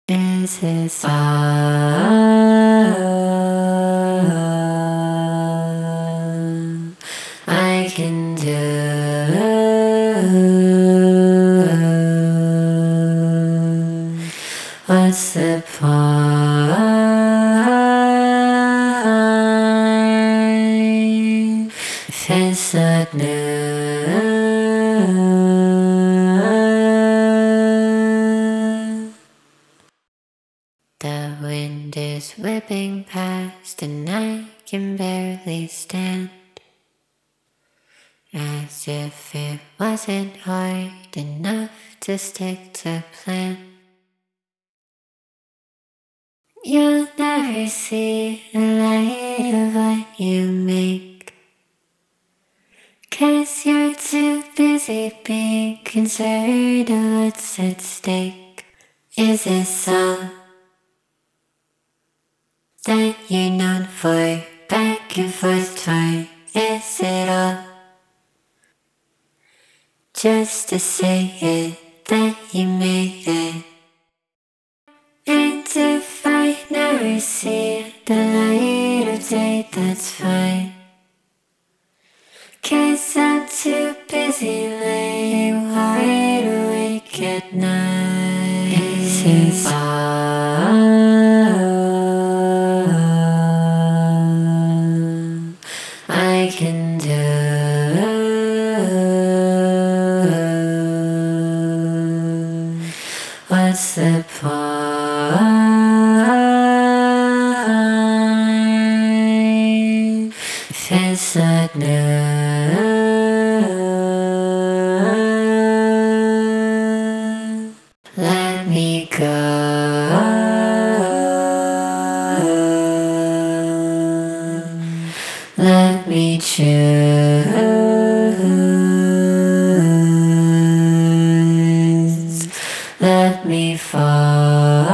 Is this all I can do? What's the point if it's not new? The wind is whipping past and I can barely stand, as if it wasn't hard enough to stick to plan. You'll never see the light of what you make, 'cause you're too busy being concerned with what's at stake. Is this all that you're known for? Back and forth torn, is it all just to say it, that you made it? And if I never see the light of day, that's fine, 'cause I'm too busy laying wide awake at night. This is all I can do. What's the point if it's not new? Let me go. Let me choose. Let me fall.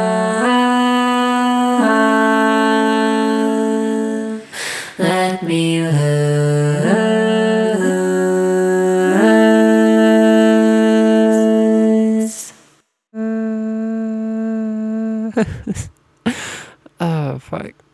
Let me lose. Oh, fuck.